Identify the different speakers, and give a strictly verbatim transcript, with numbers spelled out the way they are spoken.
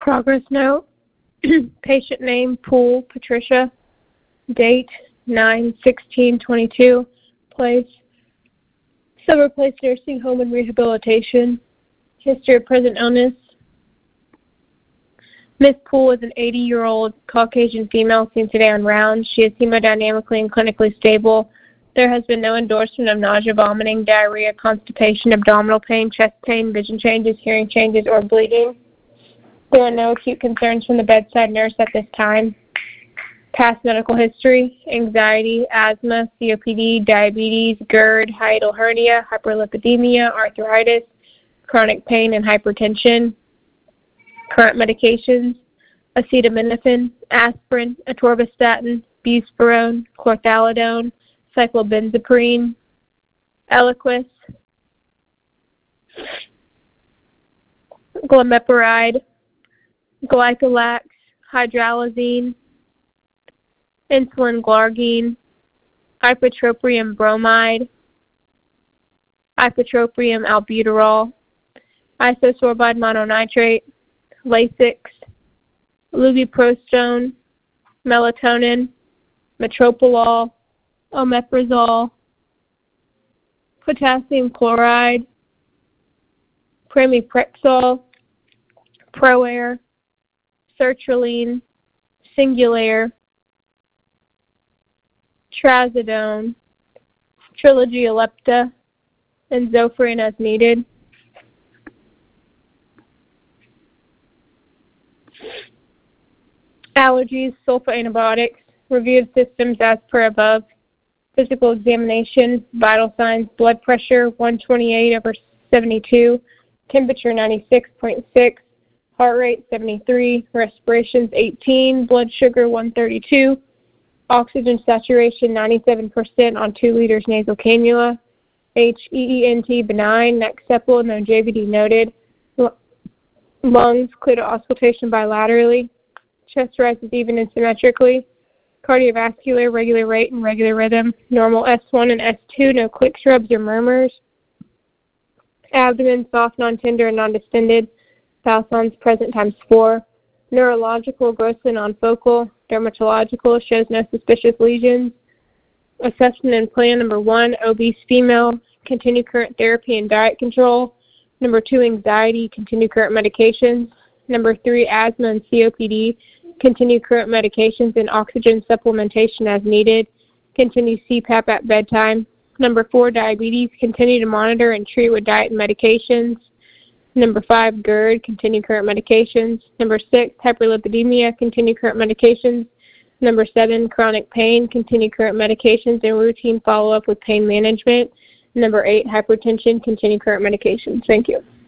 Speaker 1: Progress note. Patient name, Poole, Patricia. Date, nine sixteen twenty-two. Place, Silver Place Nursing Home and Rehabilitation. History of present illness. Miz Poole is an eighty-year-old Caucasian female seen today on rounds. She is hemodynamically and clinically stable. There has been no endorsement of nausea, vomiting, diarrhea, constipation, abdominal pain, chest pain, vision changes, hearing changes, or bleeding. There are no acute concerns from the bedside nurse at this time. Past medical history: anxiety, asthma, C O P D, diabetes, GERD, hiatal hernia, hyperlipidemia, arthritis, chronic pain, and hypertension. Current medications: acetaminophen, aspirin, atorvastatin, buspirone, chlorthalidone, cyclobenzaprine, Eliquis, glimepiride, Glycolax, hydralazine, insulin glargine, ipratropium bromide, ipratropium albuterol, isosorbide mononitrate, Lasix, lubiprostone, melatonin, metoprolol, omeprazole, potassium chloride, pramipexole, ProAir, sertraline, Singulair, trazodone, Trilogy Ellipta, and Zofran as needed. Allergies, sulfa antibiotics, review of systems as per above. Physical examination, vital signs, blood pressure one twenty-eight over seventy-two, temperature ninety-six point six, heart rate seventy-three, respirations eighteen, blood sugar one thirty-two, oxygen saturation ninety-seven percent on two liters nasal cannula, H E E N T benign, neck sepal, no J V D noted, L- lungs clear to auscultation bilaterally, chest rises even and symmetrically, cardiovascular, regular rate and regular rhythm, normal S one and S two, no clicks, rubs, or murmurs, abdomen soft, non-tender, and non-distended, bowel sounds present times four, neurological, grossly non-focal, dermatological, shows no suspicious lesions, assessment and plan number one, obese female, continue current therapy and diet control, number two, anxiety, continue current medications, number three, asthma and C O P D, continue current medications and oxygen supplementation as needed, continue C PAP at bedtime, number four, diabetes, continue to monitor and treat with diet and medications, number five, GERD, continue current medications, number six, hyperlipidemia, continue current medications, number seven, chronic pain, continue current medications and routine follow-up with pain management, number eight, hypertension, continue current medications. Thank you.